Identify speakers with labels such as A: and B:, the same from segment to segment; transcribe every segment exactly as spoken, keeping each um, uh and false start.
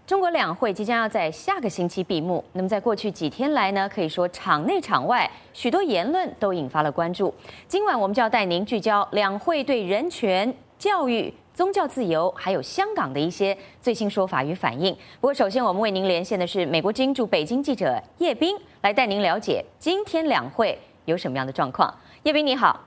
A: 中国两会即将要在下个星期闭幕。那么在过去几天来呢，可以说场内场外许多言论都引发了关注。今晚我们就要带您聚焦两会对人权、教育、宗教自由，还有香港的一些最新说法与反应。不过，首先我们为您连线的是美国之音驻北京记者叶斌，来带您了解今天两会有什么样的状况。叶斌你好，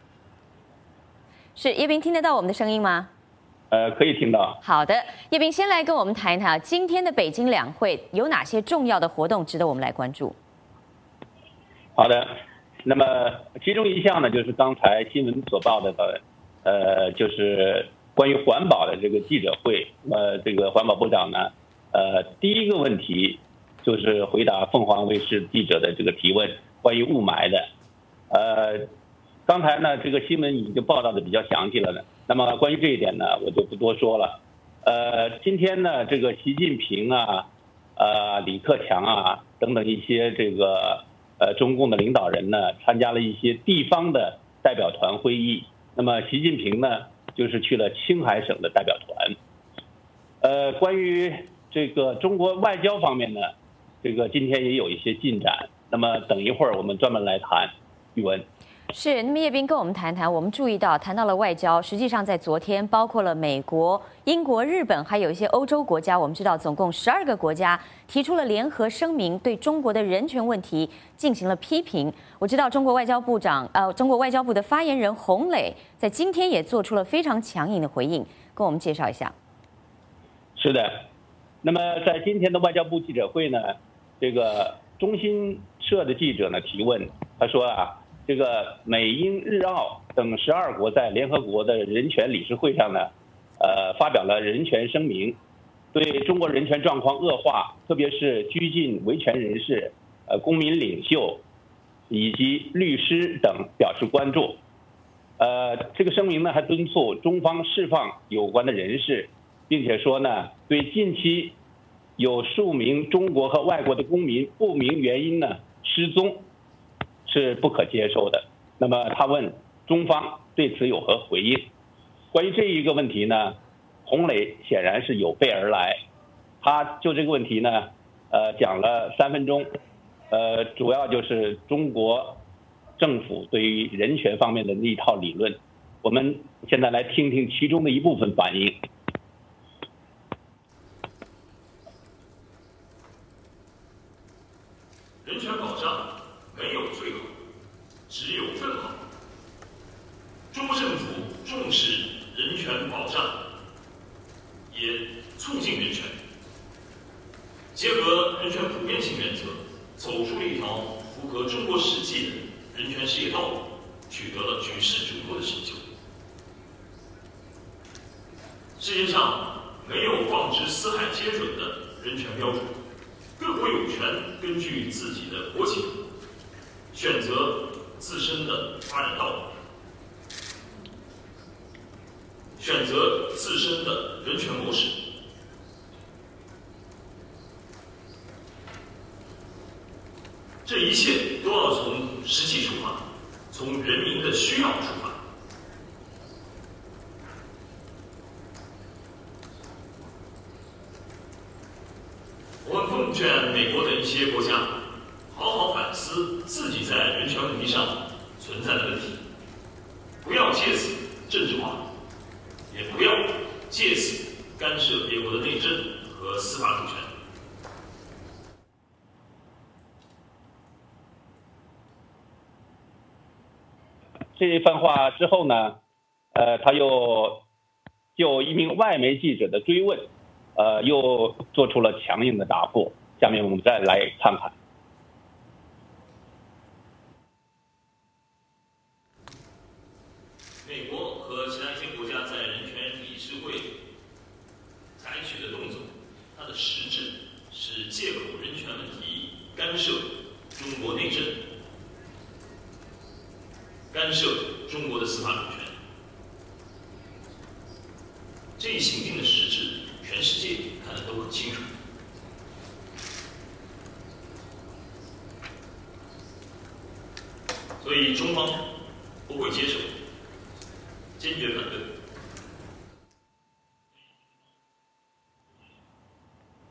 A: 是叶斌听得到我们的声音吗？
B: 呃，可以听到。
A: 好的，叶斌先来跟我们谈一谈今天的北京两会有哪些重要的活动值得我们来关注。
B: 好的，那么其中一项呢，就是刚才新闻所报的，呃，就是关于环保的这个记者会。呃，这个环保部长呢，呃，第一个问题就是回答凤凰卫视记者的这个提问，关于雾霾的。呃，刚才呢，这个新闻已经报道的比较详细了呢。那么关于这一点呢，我就不多说了。呃，今天呢，这个习近平啊，呃，李克强啊等等一些这个呃中共的领导人呢，参加了一些地方的代表团会议。那么习近平呢，就是去了青海省的代表团。呃，关于这个中国外交方面呢，这个今天也有一些进展。那么等一会儿我们专门来谈。玉文。
A: 是，那么叶斌跟我们谈谈，我们注意到谈到了外交，实际上在昨天，包括了美国、英国、日本，还有一些欧洲国家，我们知道总共十二个国家提出了联合声明，对中国的人权问题进行了批评。我知道中国外交部长，呃，中国外交部的发言人洪磊在今天也做出了非常强硬的回应，跟我们介绍一下。
B: 是的，那么在今天的外交部记者会呢，这个中新社的记者呢提问，他说啊。这个美英日澳等十二国在联合国的人权理事会上呢，呃，发表了人权声明，对中国人权状况恶化，特别是拘禁维权人士、呃公民领袖以及律师等表示关注。呃，这个声明呢还敦促中方释放有关的人士，并且说呢，对近期有数名中国和外国的公民不明原因呢失踪。是不可接受的。那么他问中方对此有何回应？关于这一个问题呢，洪磊显然是有备而来，他就这个问题呢，呃，讲了三分钟，呃，主要就是中国政府对于人权方面的那一套理论。我们现在来听听其中的一部分反应。
C: 人权保障没有最好，只有更好。中国政府重视人权保障，也促进人权，结合人权普遍性原则，走出了一条符合中国实际的人权事业道路，取得了举世瞩目的成就。世界上没有放之四海皆准的人权标准，各国有权根据自己的国情选择自身的发展道路，选择自身的人权模式。这一切都要从实际出发，从人民的需要出发。我们奉劝美国的一些国家好好反思自己在人权问题上存在的问题，不要借此政治化，也不要借此干涉别国的内政和司法主权。
B: 这一番话之后呢，呃，他又就一名外媒记者的追问，呃，又做出了强硬的答复。下面我们再来看看。
C: 美国和其他一些国家在人权理事会采取的动作，它的实质是借口人权问题干涉中国内政，干涉中国的司法主权。这一行径的实质，全世界看得都很清楚。所以中方不会接受，坚决反对。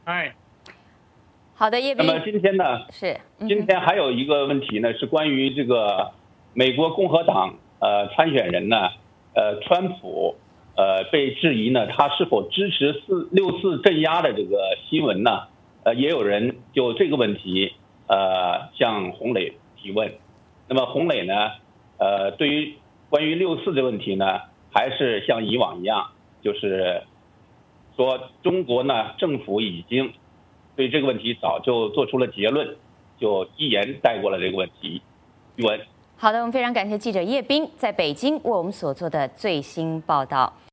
D: 哎，
A: 好的，叶斌。
B: 那么今天呢？
A: 是，
B: 嗯、今天还有一个问题呢，是关于这个美国共和党呃参选人呢，呃，川普呃被质疑呢，他是否支持四六四镇压的这个新闻呢？呃，也有人就这个问题呃向洪磊提问。那么洪磊呢，呃，对于关于六四的问题呢，还是像以往一样，就是说中国呢政府已经对这个问题早就做出了结论，就一言带过了这个问题。玉文，
A: 好的，我们非常感谢记者叶斌在北京为我们所做的最新报道。